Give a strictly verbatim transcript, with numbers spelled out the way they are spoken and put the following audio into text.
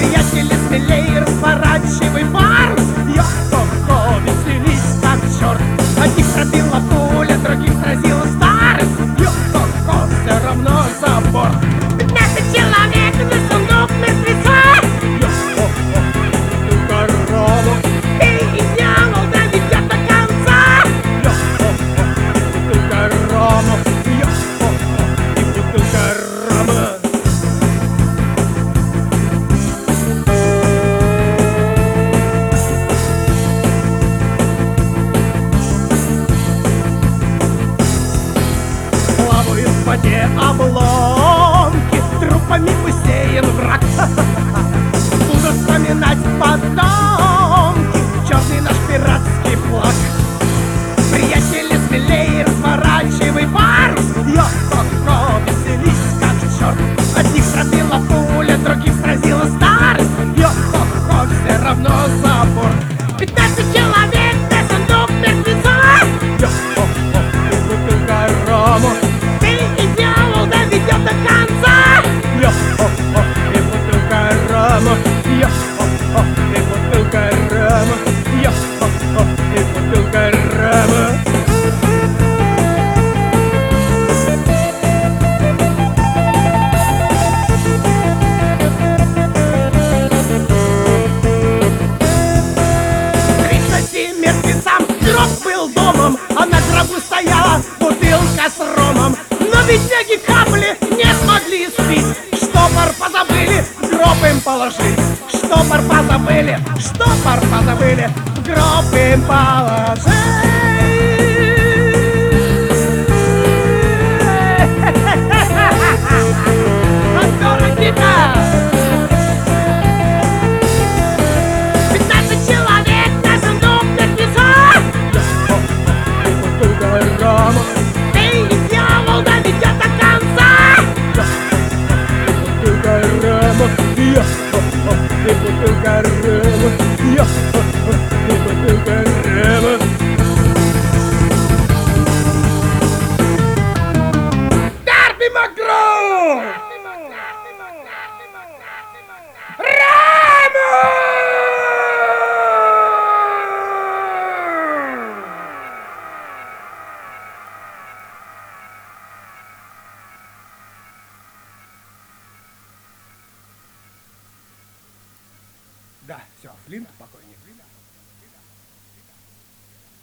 Приятели, смелей, разворачивай парус. Йо-хо-хо, веселись как черт. Одних пробила пуля, других сразила старость. Йо-хо-хо, все равно за борт. Пятнадцать человек на сундук мертвеца. Йо-хо-хо, бутылка рома. Ты и дьявол доведет до конца. Йо-хо-хо, бутылка рома. Йо-хо-хо, и бутылка рома. Плавают в воде обломки, трупами усеян враг. Будут вспоминать потомки черный наш пиратский флаг. Приятели, смелей, разворачивай парус. Йо-хо-хо, веселись как черт. Одних пробила пуля, других сразила старость. Йо-хо-хо, все равно за борт. Пятнадцать человек на сундук мертвеца. Йо-хо-хо, и бутылка рома. Ты и дьявол доведет до конца. Йо-хо-хо, и бутылка рома. Йо-хо-хо, и бутылка рома. Йо-хо-хо, и бутылка рома. Тридцати мертвецам гроб был домом, а на гробу стояла бутылка с ромом. Но бедняги капли не смогли спить, штопор позабыли, в гроб им положить. Штопор позабыли, штопор позабыли, в гроб им положить. Актера Кика! Пятнадцать человек на сундук мертвеца. Йо-хо-хо, и бутылка рома. Ты и дьявол доведет до конца. Йо-хо-хо, и бутылка рома. Йо-хо-хо, и бутылка рома. Йо-хо-хо, и бутылка рома. Дарби Макгроу! Да, все, Флинт покойник.